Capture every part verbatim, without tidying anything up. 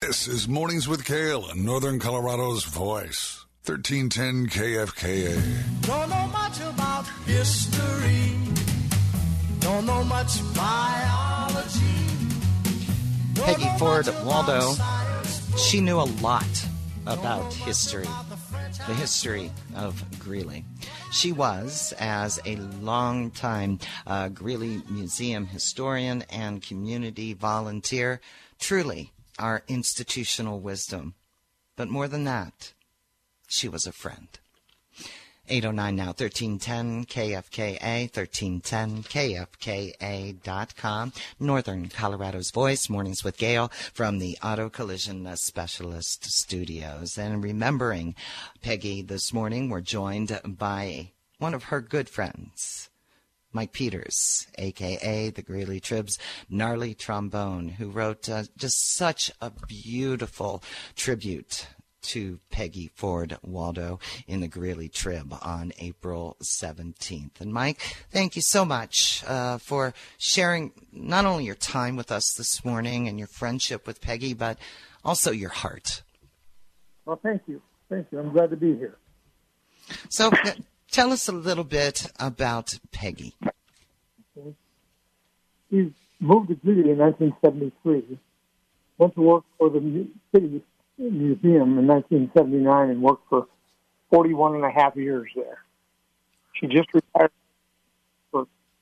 This is Mornings with Kale, Northern Colorado's voice. thirteen ten K F K A. Don't know much about history. Don't know much biology. Don't Peggy know Ford much about Waldo, science. she knew a lot about history, the history of Greeley. She was, as a longtime uh, Greeley Museum historian and community volunteer, truly our institutional wisdom. But more than that, she was a friend. eight oh nine now, thirteen ten K F K A, thirteen ten K F K A dot com. Northern Colorado's Voice, Mornings with Gail from the Auto Collision Specialist Studios. And remembering Peggy this morning, we're joined by one of her good friends, Mike Peters, a k a the Greeley Trib's Gnarly Trombone, who wrote uh, just such a beautiful tribute to Peggy Ford Waldo in the Greeley Trib on April seventeenth. And Mike, thank you so much uh, for sharing not only your time with us this morning and your friendship with Peggy, but also your heart. Well, thank you. Thank you. I'm glad to be here. So uh, tell us a little bit about Peggy. Okay. She moved to Greeley in nineteen seventy-three, went to work for the mu- city museum in nineteen seventy-nine and worked for forty-one and a half years there. She just retired, for,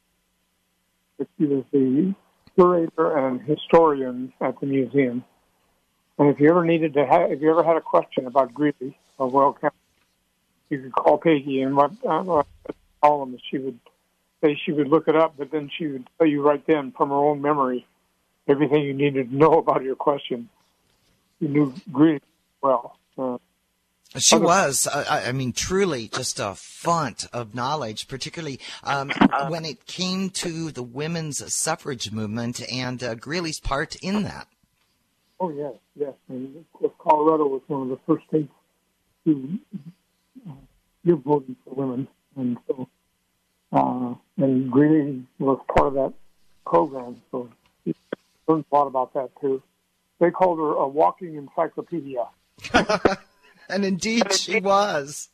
but she was the curator and historian at the museum. And if you ever needed to have, if you ever had a question about Greeley or Weld County, you could call Peggy, and what uh, call them, she would say she would look it up, but then she would tell you right then from her own memory everything you needed to know about your question. You knew Greeley well. Uh, She other- was, uh, I I mean, truly just a font of knowledge, particularly um, when it came to the women's suffrage movement and uh, Greeley's part in that. Oh, yes, yes. And of course, Colorado was one of the first states to uh, give voting for women. And so, uh, and Greeley was part of that program. So she learned a lot about that, too. They called her a walking encyclopedia. And indeed she was.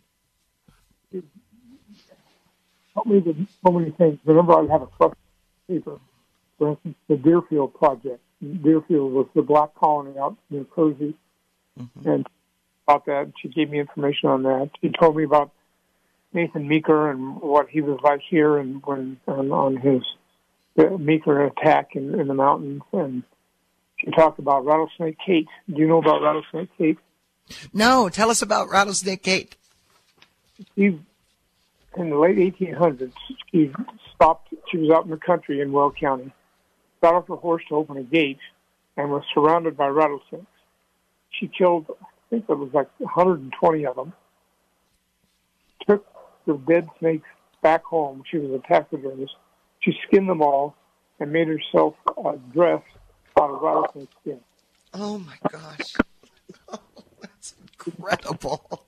Helped me with so many things. Remember, I had a trust paper, for instance, the Deerfield Project. Deerfield was the black colony out near Cozy. Mm-hmm. And about that, she gave me information on that. She told me about Nathan Meeker and what he was like here and when on, on his the Meeker attack in, in the mountains. And she talked about Rattlesnake Kate. Do you know about Rattlesnake Kate? No, tell us about Rattlesnake Kate. She, in the late eighteen hundreds, she stopped. She was out in the country in Weld County, got off her horse to open a gate, and was surrounded by rattlesnakes. She killed, I think it was like one hundred twenty of them, took the dead snakes back home. She was a taxidermist. She skinned them all and made herself a dress out of rattlesnake skin. Oh, my gosh. Oh, that's incredible.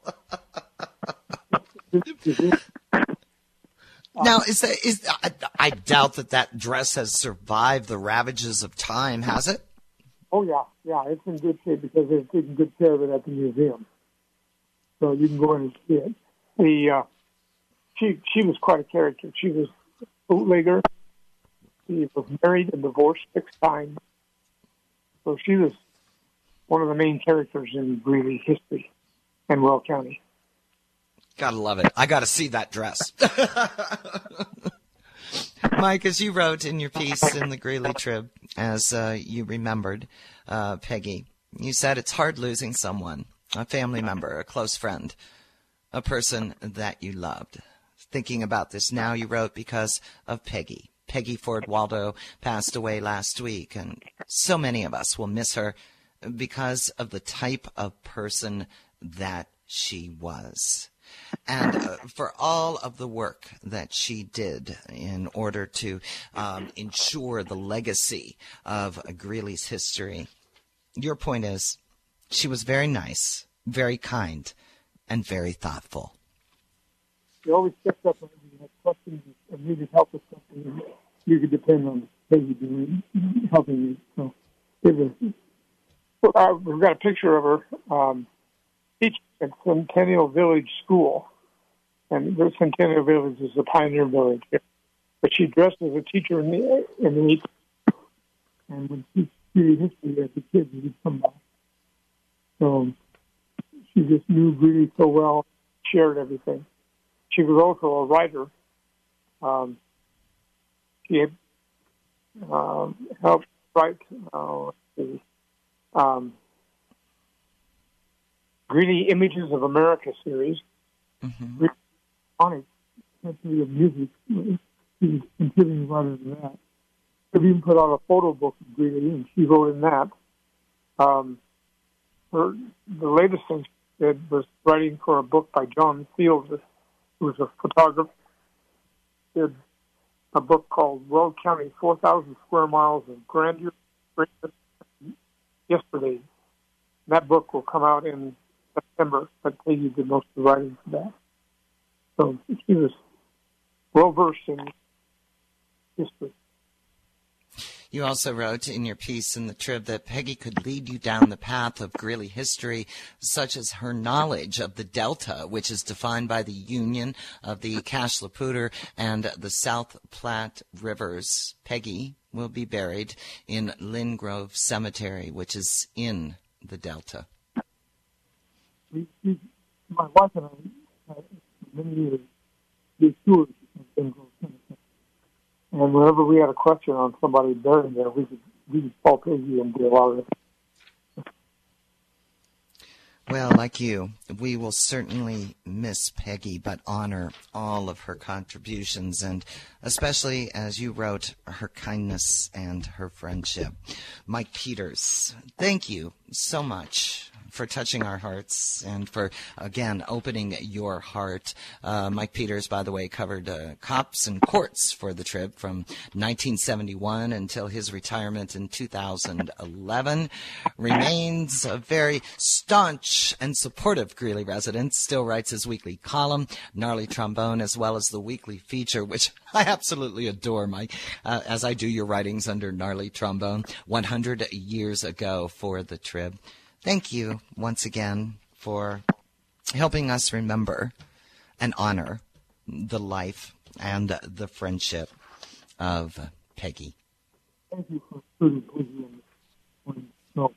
Now, is that, is, I, I doubt that that dress has survived the ravages of time, has it? Oh, yeah. Yeah, it's in good shape because they're taking good care of it at the museum. So you can go in and see it. The, uh, she, she was quite a character. She was a bootlegger. She was married and divorced six times. So she was one of the main characters in Greeley history and Weld County. Gotta love it. I gotta see that dress. Mike, as you wrote in your piece in the Greeley Trib, as uh, you remembered uh, Peggy, you said it's hard losing someone, a family member, a close friend, a person that you loved. Thinking about this now, you wrote, because of Peggy. Peggy Ford Waldo passed away last week, and so many of us will miss her because of the type of person that she was. And uh, for all of the work that she did in order to um, ensure the legacy of Greeley's history, your point is she was very nice, very kind, and very thoughtful. She always stepped up when you had questions and needed help with something. You could depend on Peggy doing helping you. So it was uh, we've got a picture of her um, teaching at Centennial Village School. And the Centennial Village is a pioneer village here. But she dressed as a teacher in the in the eighties. And when she studied history as a kid, she would come back. So she just knew Greeley so well, shared everything. She was also a writer. Um, she had um, helped write uh, the um, Greeley Images of America series. Mm-hmm. On it, century of music. She was contributing writer to that. They've even put out a photo book of Greeley, and she wrote in that. Um, her, the latest thing she did was writing for a book by John Fields, who was a photographer. She did a book called Weld County, four thousand Square Miles of Grandeur, Greatness, Yesterday. That book will come out in September, but Peggy did most of the writing for that. So she was well-versed in history. You also wrote in your piece in the Trib that Peggy could lead you down the path of Greeley history, such as her knowledge of the Delta, which is defined by the union of the Cache la Poudre and the South Platte rivers. Peggy will be buried in Lynn Grove Cemetery, which is in the Delta. We, we, my wife and I, uh, many years, did tours in Lynn Grove Cemetery. And whenever we had a question on somebody buried there, we could we could call Peggy and do a lot of it. Well, like you, we will certainly miss Peggy, but honor all of her contributions, and especially, as you wrote, her kindness and her friendship. Mike Peters, thank you so much for touching our hearts and for, again, opening your heart. Uh, Mike Peters, by the way, covered uh, cops and courts for the Trib from nineteen seventy-one until his retirement in two thousand eleven. Remains a very staunch and supportive Greeley resident. Still writes his weekly column, Gnarly Trombone, as well as the weekly feature, which I absolutely adore, Mike, uh, as I do your writings under Gnarly Trombone, one hundred years ago for the Trib. Thank you once again for helping us remember and honor the life and the friendship of Peggy. Thank you for including Peggy in the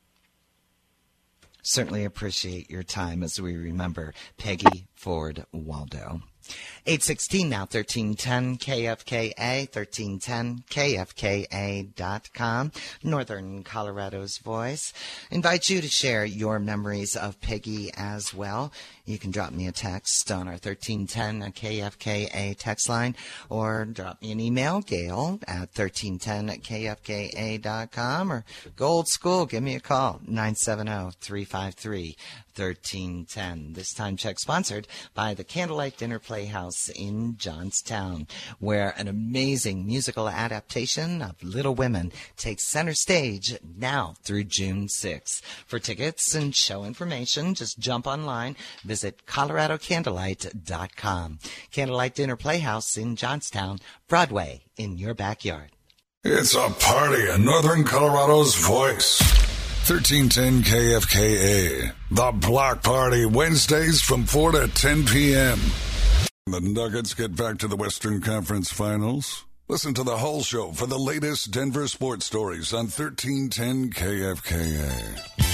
Certainly appreciate your time as we remember Peggy Ford Waldo. eight sixteen now, thirteen ten K F K A, thirteen ten K F K A dot com, Northern Colorado's voice. Invite you to share your memories of Peggy as well. You can drop me a text on our thirteen ten K F K A text line, or drop me an email, Gail, at thirteen ten K F K A dot com, or go old school, give me a call, nine seven zero, three five three, thirteen ten. This time check sponsored by the Candlelight Dinner Playhouse in Johnstown, where an amazing musical adaptation of Little Women takes center stage now through June sixth. For tickets and show information, just jump online, visit Colorado Candlelight dot com. Candlelight Dinner Playhouse in Johnstown, Broadway in your backyard. It's a party in Northern Colorado's voice. thirteen ten K F K A. The Block Party, Wednesdays from four to ten p.m. The Nuggets get back to the Western Conference Finals. Listen to the whole show for the latest Denver sports stories on thirteen ten K F K A.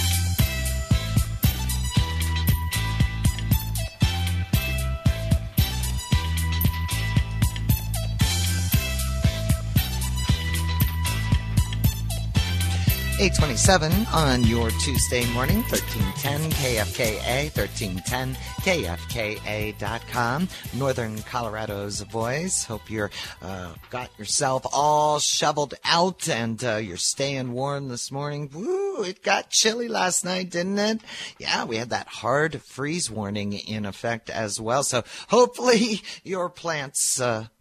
eight twenty-seven on your Tuesday morning, thirteen ten K F K A, thirteen ten K F K A dot com, Northern Colorado's voice. Hope you're uh, got yourself all shoveled out and uh, you're staying warm this morning. Woo, it got chilly last night, didn't it? Yeah, we had that hard freeze warning in effect as well. So hopefully your plants uh,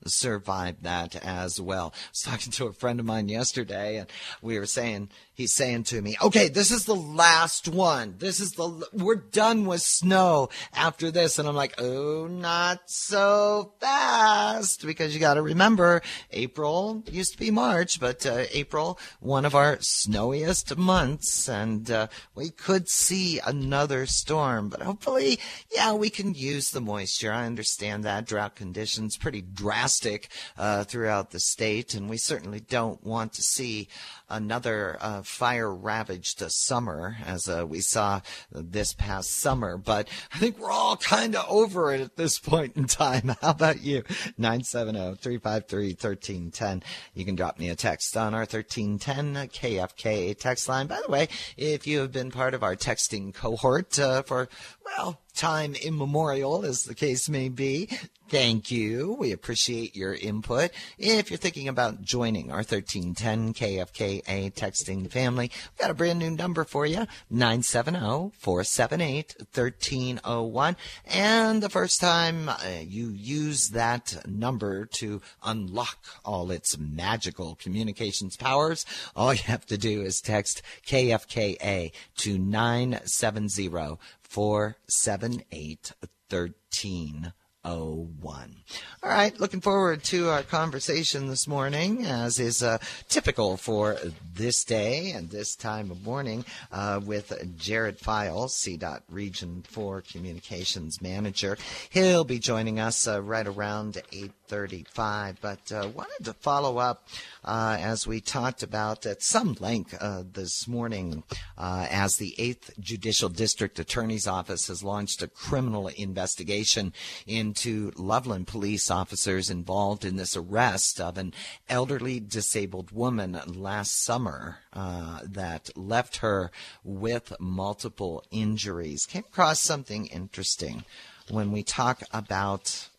survived that as well. I was talking to a friend of mine yesterday, and we were saying, he's saying to me, okay, this is the last one. This is the, we're done with snow after this. And I'm like, oh, not so fast, because you got to remember, April used to be March, but uh, April, one of our snowiest months, and uh, we could see another storm, but hopefully, yeah, we can use the moisture. I understand that drought conditions pretty drastic uh, throughout the state, and we certainly don't want to see another uh, fire-ravaged uh, summer, as uh, we saw this past summer. But I think we're all kind of over it at this point in time. How about you? nine seven zero, three five three, one three one zero. You can drop me a text on our thirteen ten K F K A text line. By the way, if you have been part of our texting cohort uh, for, well, time immemorial, as the case may be, thank you. We appreciate your input. If you're thinking about joining our thirteen ten K F K A texting family, we've got a brand new number for you, nine seven zero, four seven eight, one three zero one. And the first time uh, you use that number to unlock all its magical communications powers, all you have to do is text K F K A to nine seven zero, four seven eight, one three zero one. All right, looking forward to our conversation this morning, as is uh, typical for this day and this time of morning, uh, with Jared Files, C DOT Region four Communications Manager. He'll be joining us uh, right around eight thirty-five, but uh, wanted to follow up uh, as we talked about at some length uh, this morning, uh, as the eighth Judicial District Attorney's Office has launched a criminal investigation into Loveland police officers involved in this arrest of an elderly disabled woman last summer uh, that left her with multiple injuries. Came across something interesting when we talk about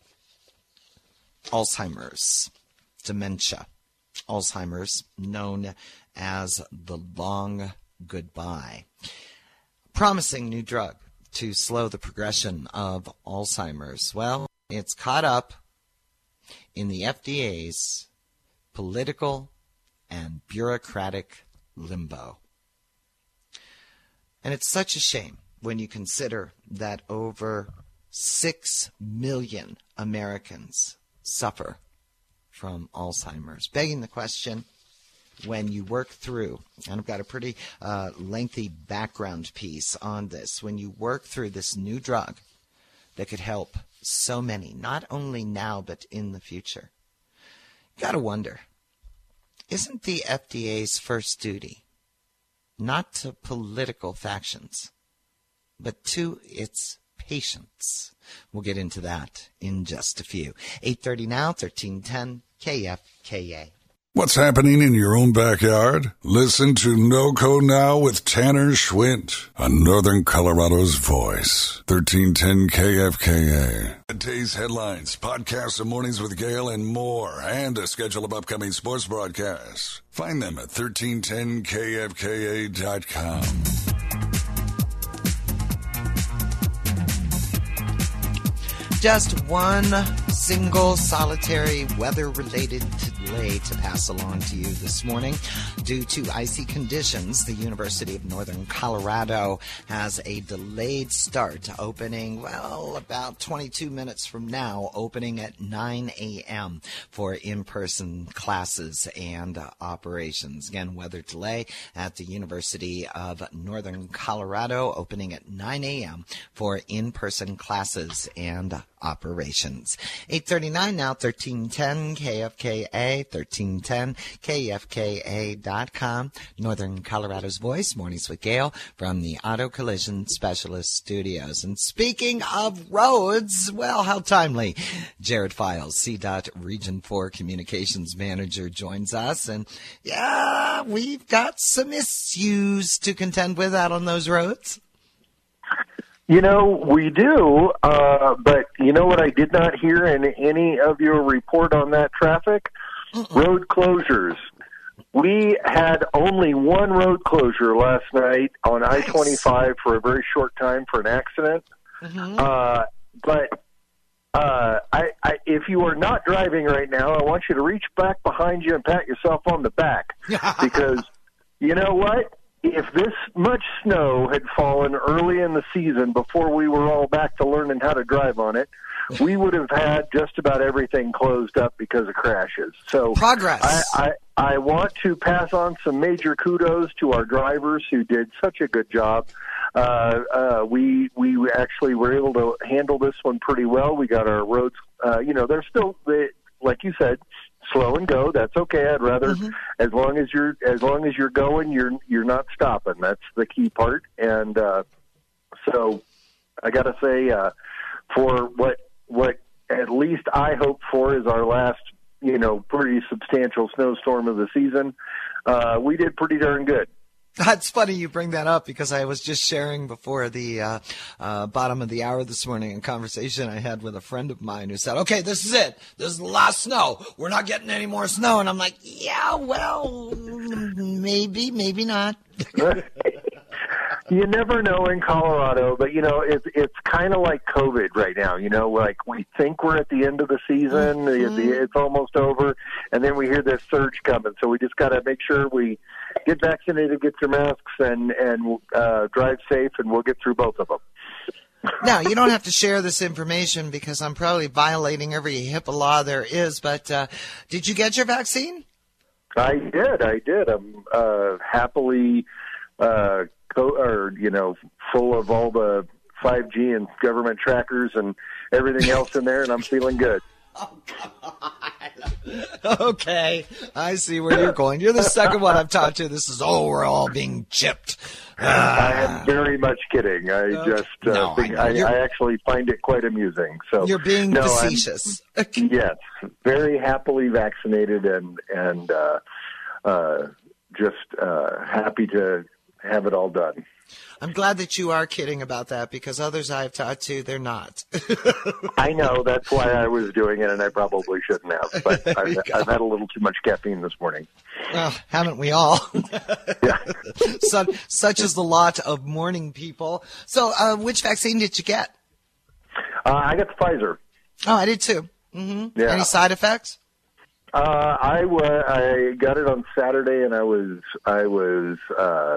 Alzheimer's, dementia. Alzheimer's, known as the long goodbye. Promising new drug to slow the progression of Alzheimer's. Well, it's caught up in the F D A's political and bureaucratic limbo. And it's such a shame when you consider that over six million Americans suffer from Alzheimer's. Begging the question, when you work through, and I've got a pretty uh, lengthy background piece on this, when you work through this new drug that could help so many, not only now but in the future, you got to wonder, isn't the F D A's first duty not to political factions, but to its patients? We'll get into that in just a few. eight thirty now, thirteen ten K F K A. What's happening in your own backyard? Listen to NoCo Now with Tanner Schwint on Northern Colorado's Voice. thirteen ten K F K A. Today's headlines, podcasts of Mornings with Gail, and more, and a schedule of upcoming sports broadcasts. Find them at thirteen ten K F K A dot com. Just one single solitary weather-related delay to pass along to you this morning. Due to icy conditions, the University of Northern Colorado has a delayed start, opening, well, about twenty-two minutes from now, opening at nine a.m. for in-person classes and uh, operations. Again, weather delay at the University of Northern Colorado, opening at nine a.m. for in-person classes and operations. eight thirty-nine now, thirteen ten K F K A, thirteen ten K F K A dot com. Northern Colorado's Voice, Mornings with Gail from the Auto Collision Specialist Studios. And speaking of roads, well, how timely. Jared Files, C DOT Region four Communications Manager, joins us. And yeah, we've got some issues to contend with out on those roads. You know, we do, uh, but you know what I did not hear in any of your report on that traffic? Mm-mm. Road closures. We had only one road closure last night on nice. I twenty-five for a very short time for an accident. Mm-hmm. Uh, but uh, I, I, if you are not driving right now, I want you to reach back behind you and pat yourself on the back. Because you know what? If this much snow had fallen early in the season before we were all back to learning how to drive on it, we would have had just about everything closed up because of crashes. So Progress. I, I, I want to pass on some major kudos to our drivers who did such a good job. Uh, uh, we we actually were able to handle this one pretty well. We got our roads, uh, you know, they're still, they, like you said, slow and go. That's okay. I'd rather, mm-hmm. as long as you're as long as you're going, you're you're not stopping. That's the key part. And uh, so I got to say, uh, for what what at least I hope for is our last, you know, pretty substantial snowstorm of the season, uh, we did pretty darn good. That's funny you bring that up because I was just sharing before the uh, uh, bottom of the hour this morning a conversation I had with a friend of mine who said, okay, this is it. This is the last snow. We're not getting any more snow. And I'm like, yeah, well, maybe, maybe not. You never know in Colorado, but, you know, it's it's kind of like COVID right now. You know, like we think we're at the end of the season. Mm-hmm. the, it's almost over, and then we hear this surge coming. So we just got to make sure we get vaccinated, get your masks, and, and uh, drive safe, and we'll get through both of them. Now, you don't have to share this information because I'm probably violating every HIPAA law there is, but uh, did you get your vaccine? I did. I did. I'm uh, happily... Uh, co- or, you know, full of all the five G and government trackers and everything else in there, and I'm feeling good. Oh, God. Okay, I see where you're going. You're the second one I've talked to. This is, oh, we're all being chipped. Uh, I am very much kidding. I okay. just uh, no, think I, I, I actually find it quite amusing. So you're being no, facetious. Yes, very happily vaccinated and, and uh, uh, just uh, happy to have it all done. I'm glad that you are kidding about that because others I've talked to, they're not. I know. That's why I was doing it, and I probably shouldn't have. But I've, I've had a little too much caffeine this morning. Well, haven't we all? Yeah. So, such is the lot of morning people. So uh, which vaccine did you get? Uh, I got the Pfizer. Oh, I did too. Mm-hmm. Yeah. Any side effects? Uh, I, wa- I got it on Saturday, and I was I was uh,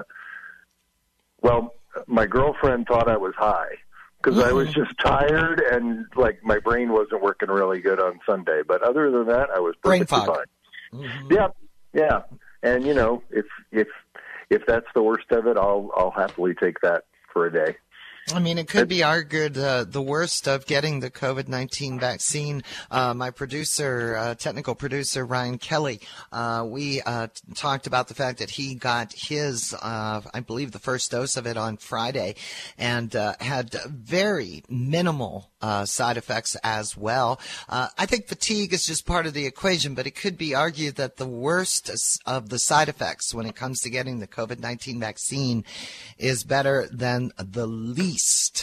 well. My girlfriend thought I was high because mm-hmm. I was just tired and like my brain wasn't working really good on Sunday. But other than that, I was brain perfectly fog. fine. Mm-hmm. Yeah, yeah. And you know, if if if that's the worst of it, I'll I'll happily take that for a day. I mean, it could be argued uh, the worst of getting the COVID nineteen vaccine. Uh, my producer, uh, technical producer, Ryan Kelly, uh, we uh, t- talked about the fact that he got his, uh, I believe, the first dose of it on Friday and uh, had very minimal uh, side effects as well. Uh, I think fatigue is just part of the equation, but it could be argued that the worst of the side effects when it comes to getting the COVID nineteen vaccine is better than the least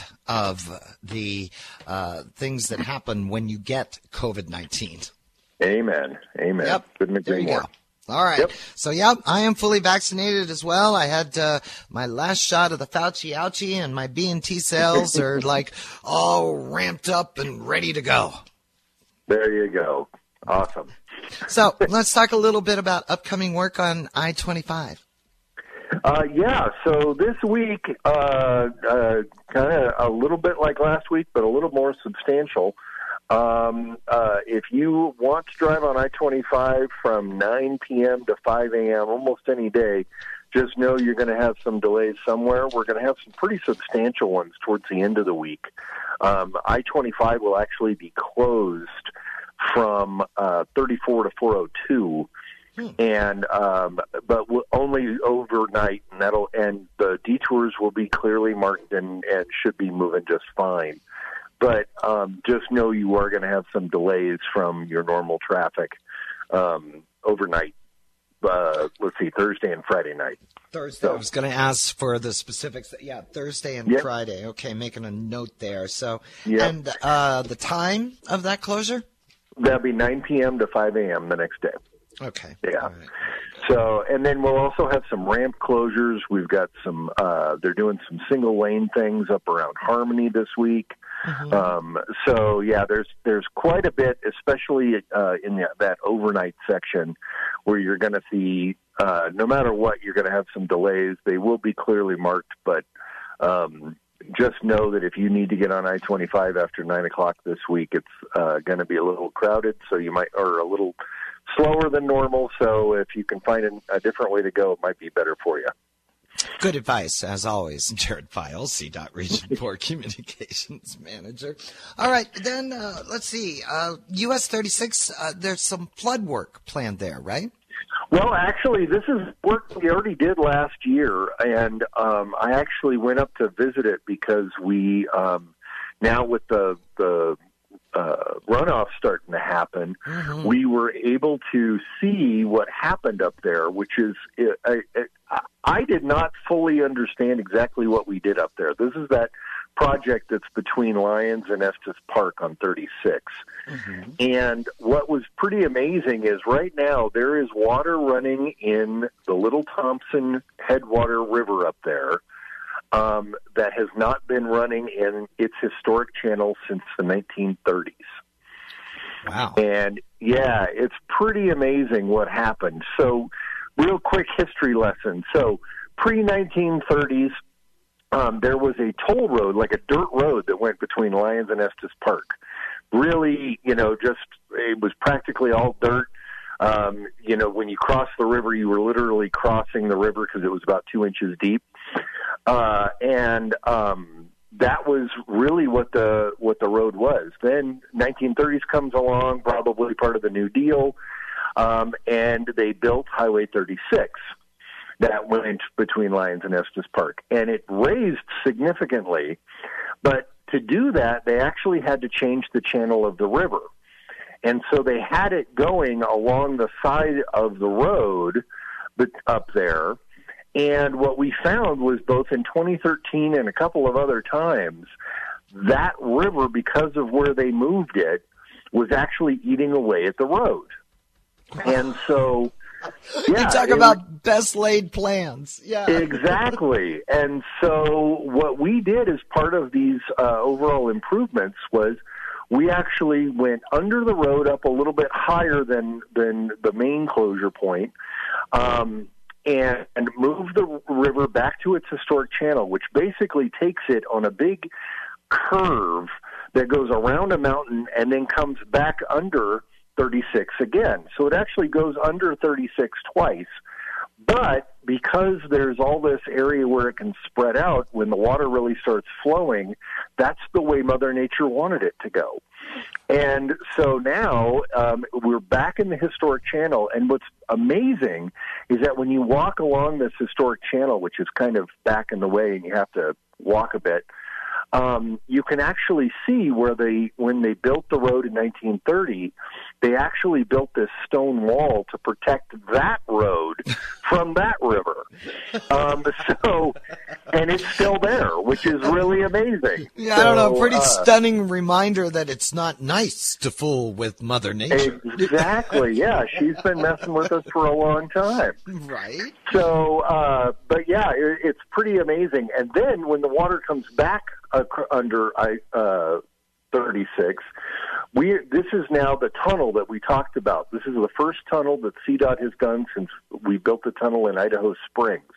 of the uh, things that happen when you get COVID nineteen. Amen. Amen. Yep. Couldn't agree there you more. Go. All right. Yep. So, yeah, I am fully vaccinated as well. I had uh, my last shot of the Fauci ouchie, and my B and T cells are like all ramped up and ready to go. There you go. Awesome. So let's talk a little bit about upcoming work on I twenty-five. Uh, yeah, so this week, uh, uh, kind of a little bit like last week, but a little more substantial. Um, uh, if you want to drive on I twenty-five from nine p.m. to five a.m. almost any day, just know you're going to have some delays somewhere. We're going to have some pretty substantial ones towards the end of the week. Um, I twenty-five will actually be closed from uh, thirty-four to four oh two. And um, but we'll, only overnight, and that'll and the detours will be clearly marked and, and should be moving just fine. But um, just know you are going to have some delays from your normal traffic um, overnight. Uh, let's see, Thursday and Friday night. Thursday. So, I was going to ask for the specifics. Yeah, Thursday and yep. Friday. Okay, making a note there. So, yep. and uh, the time of that closure? That'll be nine p.m. to five a.m. the next day. Okay. Yeah. All right. So, and then we'll also have some ramp closures. We've got some, uh, they're doing some single lane things up around Harmony this week. Mm-hmm. Um, so yeah, there's there's quite a bit, especially uh, in the, that overnight section, where you're going to see uh, no matter what, you're going to have some delays. They will be clearly marked, but um, just know that if you need to get on I twenty-five after nine o'clock this week, it's uh, going to be a little crowded. So you might, or a little slower than normal. So if you can find a, a different way to go, it might be better for you. Good advice, as always. Jared Files, C DOT Region four Communications Manager. All right, then uh, let's see. Uh, U S thirty-six, uh, there's some flood work planned there, right? Well, actually, this is work we already did last year, and um, I actually went up to visit it because we, um, now with the, the uh, runoff starting to happen, mm-hmm. we were able to see what happened up there, which is, it, I, it, I did not fully understand exactly what we did up there. This is that project that's between Lyons and Estes Park on thirty-six. Mm-hmm. And what was pretty amazing is right now there is water running in the Little Thompson Headwater River up there um, that has not been running in its historic channel since the nineteen thirties. Wow. And yeah, it's pretty amazing what happened. So real quick history lesson. So pre nineteen thirties, Um, there was a toll road, like a dirt road, that went between Lyons and Estes Park. Really, you know, just, it was practically all dirt. Um, you know, when you crossed the river, you were literally crossing the river because it was about two inches deep. Uh, and um, that was really what the what the road was. Then nineteen thirties comes along, probably part of the New Deal, um, and they built Highway thirty-six. That went between Lyons and Estes Park. And it raised significantly. But to do that, they actually had to change the channel of the river. And so they had it going along the side of the road but up there. And what we found was both in twenty thirteen and a couple of other times, that river, because of where they moved it, was actually eating away at the road. And so... Yeah, you talk about was, best laid plans. Yeah, exactly. And so what we did as part of these uh, overall improvements was we actually went under the road up a little bit higher than, than the main closure point, um, and, and moved the river back to its historic channel, which basically takes it on a big curve that goes around a mountain and then comes back under thirty-six again. So it actually goes under thirty-six twice. But because there's all this area where it can spread out, when the water really starts flowing, that's the way Mother Nature wanted it to go. And so now um, we're back in the historic channel. And what's amazing is that when you walk along this historic channel, which is kind of back in the way and you have to walk a bit, Um, you can actually see where they, when they built the road in nineteen thirty, they actually built this stone wall to protect that road from that river. Um, so, and it's still there, which is really amazing. Yeah, so, I don't know, pretty uh, stunning reminder that it's not nice to fool with Mother Nature. Exactly, yeah. She's been messing with us for a long time. Right. So, uh, but yeah, it, it's pretty amazing. And then when the water comes back uh, under I uh, thirty-six, we this is now the tunnel that we talked about. This is the first tunnel that C DOT has done since we built the tunnel in Idaho Springs.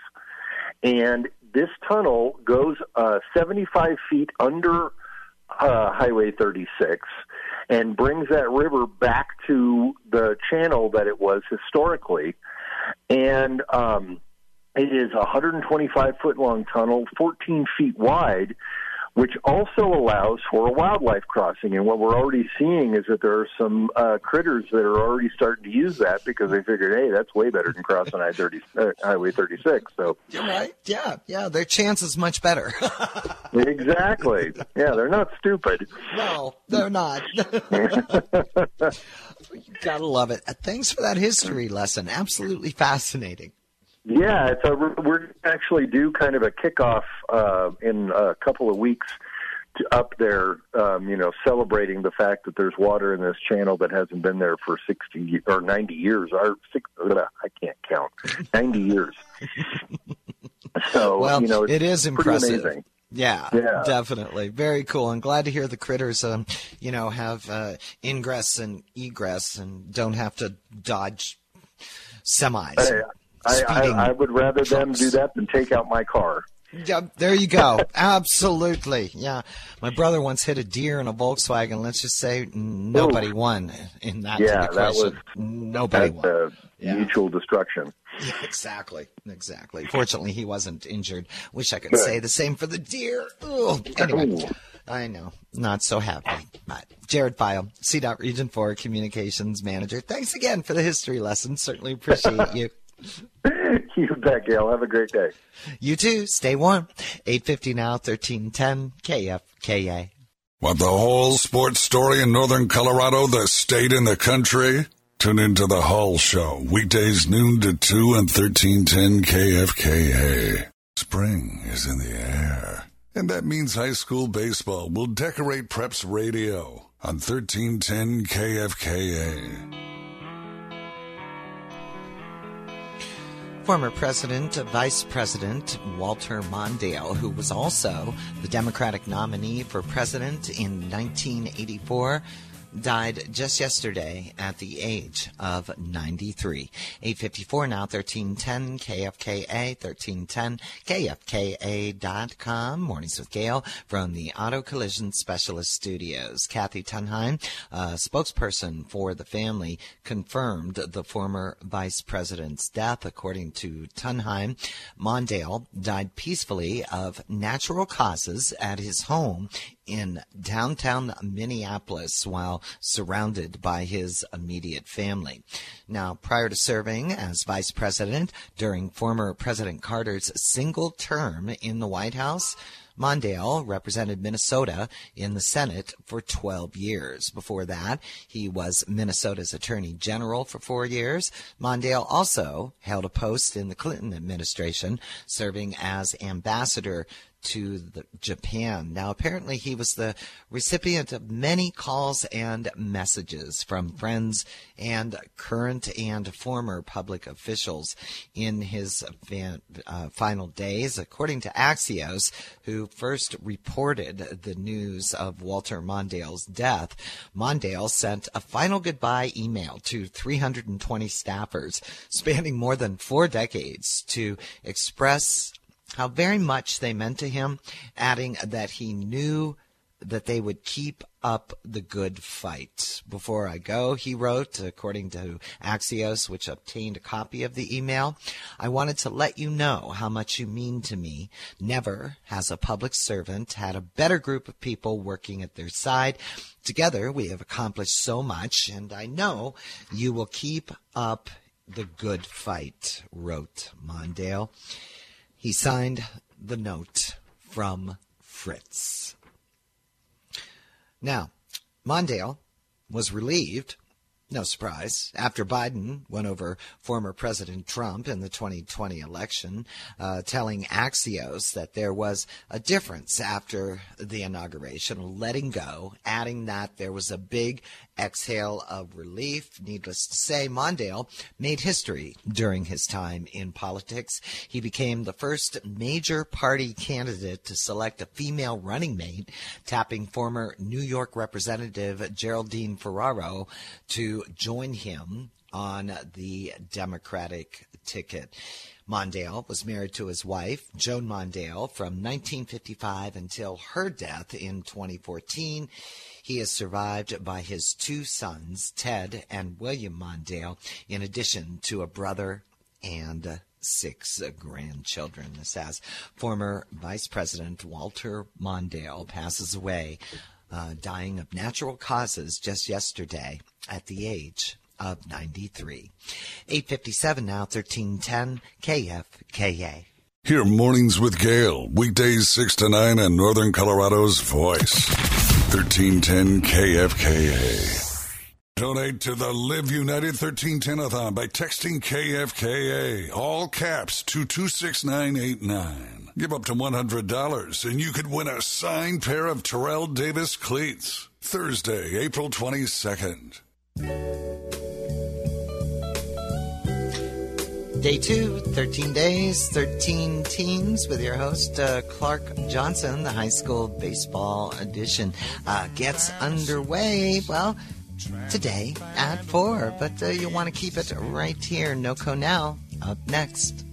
And this tunnel goes uh, seventy-five feet under uh, Highway thirty-six and brings that river back to the channel that it was historically. And um, it is a one hundred twenty-five foot long tunnel, fourteen feet wide, which also allows for a wildlife crossing. And what we're already seeing is that there are some uh, critters that are already starting to use that because they figured, hey, that's way better than crossing I thirty, uh, Highway thirty-six. So, right? Yeah, yeah, their chance is much better. Exactly. Yeah, they're not stupid. No, they're not. You gotta love it. Thanks for that history lesson. Absolutely fascinating. Yeah, it's a, we're actually do kind of a kickoff uh, in a couple of weeks to up there, um, you know, celebrating the fact that there's water in this channel that hasn't been there for sixty or ninety years. Or six, I can't count, ninety years. So, well, you know, it's it is impressive. Amazing. Yeah, Yeah. definitely. Very cool. I'm glad to hear the critters, um, you know, have uh, ingress and egress and don't have to dodge semis. Hey, I, speeding I, I would rather them trucks. do that than take out my car. Yeah, there you go. Absolutely. Yeah. My brother once hit a deer in a Volkswagen. Let's just say nobody Ooh. won in that Yeah, that equation. was Nobody That's won. uh, Yeah. mutual destruction. Yeah, exactly. Exactly. Fortunately, he wasn't injured. Wish I could Good. say the same for the deer. Ooh. Anyway, Ooh. I know. Not so happy. But Jared File, C DOT Region four Communications Manager. Thanks again for the history lesson. Certainly appreciate you. You bet, Gail. Have a great day. You too. Stay warm. eight fifty now, thirteen ten K F K A. Want the whole sports story in Northern Colorado, the state and the country? Tune into the Hull Show, weekdays noon to two and thirteen ten K F K A. Spring is in the air, and that means high school baseball will decorate Preps Radio on thirteen ten K F K A. Former President, Vice President Walter Mondale, who was also the Democratic nominee for president in nineteen eighty-four, died just yesterday at the age of ninety-three. eight fifty-four now, thirteen ten K F K A, thirteen ten K F K A dot com. Mornings with Gail from the Auto Collision Specialist Studios. Kathy Tunheim, uh, spokesperson for the family, confirmed the former vice president's death. According to Tunheim, Mondale died peacefully of natural causes at his home in downtown Minneapolis while surrounded by his immediate family. Now, prior to serving as vice president during former President Carter's single term in the White House, Mondale represented Minnesota in the Senate for twelve years. Before that, he was Minnesota's Attorney General for four years. Mondale also held a post in the Clinton administration, serving as ambassador to the Japan. Now, apparently he was the recipient of many calls and messages from friends and current and former public officials in his van, uh, final days. According to Axios, who first reported the news of Walter Mondale's death, Mondale sent a final goodbye email to three hundred twenty staffers spanning more than four decades to express how very much they meant to him, adding that he knew that they would keep up the good fight. Before I go, he wrote, according to Axios, which obtained a copy of the email, I wanted to let you know how much you mean to me. Never has a public servant had a better group of people working at their side. Together, we have accomplished so much, and I know you will keep up the good fight, wrote Mondale. He signed the note from Fritz. Now, Mondale was relieved, no surprise, after Biden won over former President Trump in the twenty twenty election, uh, telling Axios that there was a difference after the inauguration, letting go, adding that there was a big exhale of relief. Needless to say, Mondale made history during his time in politics. He became the first major party candidate to select a female running mate, tapping former New York Representative Geraldine Ferraro to join him on the Democratic ticket. Mondale was married to his wife, Joan Mondale, from nineteen fifty-five until her death in twenty fourteen. He is survived by his two sons, Ted and William Mondale, in addition to a brother and six grandchildren. This as former Vice President Walter Mondale passes away, uh, dying of natural causes just yesterday at the age of ninety-three. eight fifty-seven now, thirteen ten K F K A. Hear Mornings with Gail, weekdays six to nine on Northern Colorado's Voice, thirteen ten K F K A. Donate to the Live United thirteen ten-a-thon by texting K F K A, all caps, to two six nine eight nine. Give up to one hundred dollars and you could win a signed pair of Terrell Davis cleats. Thursday, April twenty-second. Day two, thirteen days, thirteen teams with your host, uh, Clark Johnson. The high school baseball edition uh, gets underway, well, today at four. But uh, you'll want to keep it right here. NoCo Now, up next.